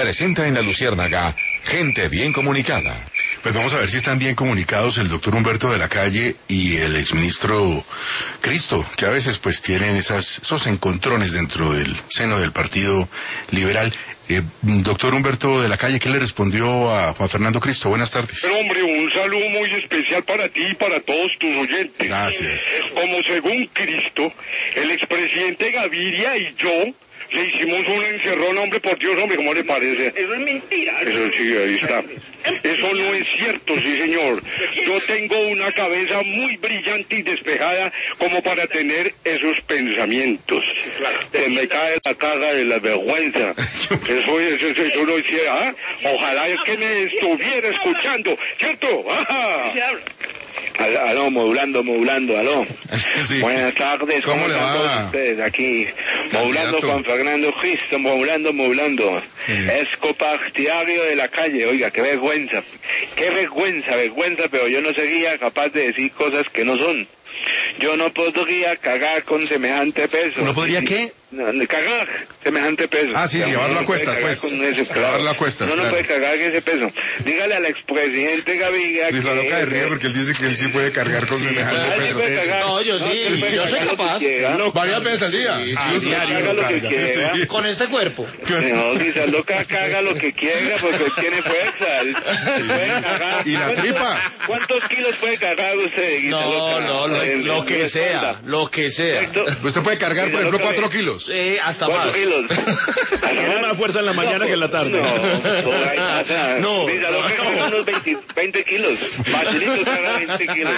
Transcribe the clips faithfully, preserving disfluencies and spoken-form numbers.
Presenta en la Luciérnaga Gente Bien Comunicada. Pues vamos a ver si están bien comunicados el doctor Humberto de la Calle y el exministro Cristo, que a veces pues tienen esas, esos encontrones dentro del seno del Partido Liberal. Eh, doctor Humberto de la Calle, ¿qué le respondió a Juan Fernando Cristo? Buenas tardes. Pero hombre, un saludo muy especial para ti y para todos tus oyentes. Gracias. Como según Cristo, el expresidente Gaviria y yo le hicimos una encerrona, hombre, por Dios, hombre, ¿cómo le parece? Eso es mentira. Eso sí, ahí está. Eso no es cierto, sí, señor. Yo tengo una cabeza muy brillante y despejada como para tener esos pensamientos. Se me cae la cara de la vergüenza. Eso, eso, eso, eso no es cierto. ¿Ah? Ojalá es que me estuviera escuchando, ¿cierto? ¡Ajá! Aló, aló, modulando, modulando, aló. Sí. Buenas tardes, ¿Cómo ¿cómo le están va? todos ustedes aquí? Modulando Candidato. Juan Fernando Cristo, modulando, modulando. Sí. Es copartidario de la Calle, oiga, qué vergüenza. Qué vergüenza, vergüenza, pero yo no sería capaz de decir cosas que no son. Yo no podría cagar con semejante peso. ¿No podría qué? No, no, cagar semejante peso. Ah, sí, sí, Digamos, llevarlo no a cuestas, puede pues. cagar con ese, claro. Llevarlo a cuestas, No, no claro. puede cagar ese peso. Dígale al expresidente Gaviria que... Luis Aloca de ríe porque él dice que él sí puede cargar con semejante Nadie peso. puede cagar. No, yo sí, él puede yo soy cagar lo que capaz. quiera. Varias veces al día. Sí, sí, Haga lo que quiera. Sí. Con este cuerpo. No, Guisa Loca caga lo que quiera porque él tiene fuerza. Él- él puede cagar. ¿Y la ¿Cuántos- tripa? ¿Cuántos kilos puede cargar usted, Guisa No, Loca? no, lo, En- lo en que su sea, espalda. lo que sea. Exacto. Usted puede cargar, por ejemplo, cuatro kilos. Eh, hasta Cuatro más. kilos. Tiene más fuerza en la mañana que en la tarde. No, por ahí pasa. No. Guisa Loca carga unos veinte, veinte kilos. Facilito carga veinte kilos.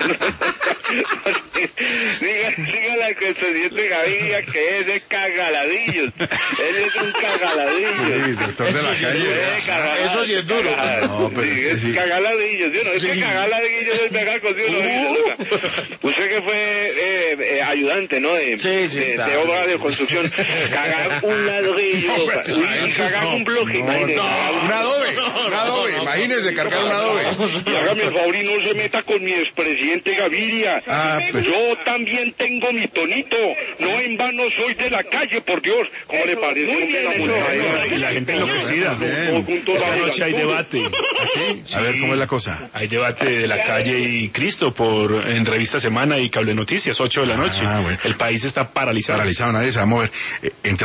Diga, dígale al presidente Gaviria que es de cagaladillos. Él es un cagaladillo. Sí, doctor de la Calle. Eso sí es duro. No, pero Sí, es sí. cagaladillos, ¿sí o no? Es que cagaladillos es pegar con Dios, ¿no? Usted que fue eh, eh, ayudante, ¿no? De, Sí, sí, de, claro. de obra de construcción. Cagar un ladrillo pues, y, y cagar un bloque, imagínese. cagar un- Un adobe, un adobe, imagínese cargar un adobe. Y hágame el favor y no se meta con mi expresidente Gaviria. Ah, pues. Yo también tengo mi tonito. No en vano soy de la calle, por Dios. ¿Cómo le parece? Muy bien, Hombre, eso, la Y la gente enloquecida. Bien. Todos juntos Esta vamos noche hay a- debate. ¿Ah, sí? A ver, ¿cómo es la cosa? Hay debate de la Calle y Cristo por en Revista Semana y Cable Noticias, ocho de la noche. Ah, bueno. El país está paralizado. Paralizado, nadie se va a mover. Eh, entre